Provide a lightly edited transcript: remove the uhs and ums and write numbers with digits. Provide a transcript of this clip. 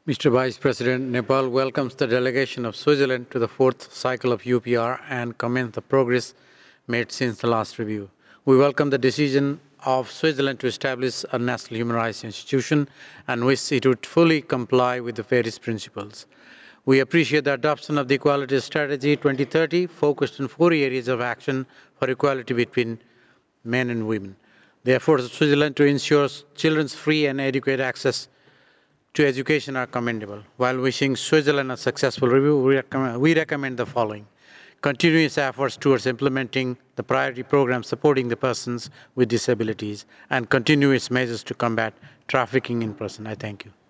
Mr. Vice President, Nepal welcomes the delegation of Switzerland to the fourth cycle of UPR and commends the progress made since the last review. We welcome the decision of Switzerland to establish a national human rights institution and wish it would fully comply with the Paris principles. We appreciate the adoption of the Equality Strategy 2030, focused on four areas of action for equality between men and women. The efforts of Switzerland to ensure children's free and adequate access to education are commendable. While wishing Switzerland a successful review, we recommend the following. Continuous efforts towards implementing the priority program supporting the persons with disabilities and continuous measures to combat trafficking in person. I thank you.